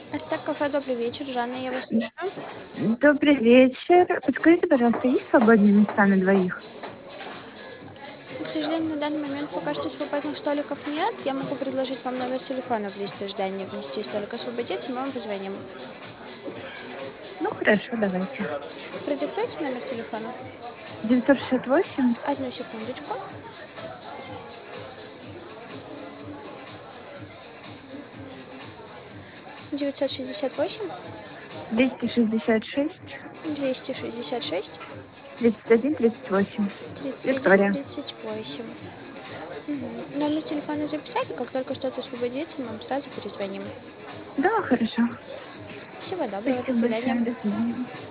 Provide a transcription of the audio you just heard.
Астек кафе, добрый вечер. Жанна, я вас слушаю. Добрый вечер. Подскажите, пожалуйста, есть свободные места на двоих? К сожалению, на данный момент пока что свободных столиков нет. Я могу предложить вам номер телефона в лист ожидания, внести столик освободится, мы вам позвоним. Ну, хорошо, давайте. Продиктуйте номер телефона. 968 Одну секундочку. 968 266 266 31 38. 31 Виктория. 38. Номер телефона записали, как только что-то освободится, мы вам сразу перезвоним. Да, хорошо. Всего доброго, до Спасибо свидания. большое. До свидания.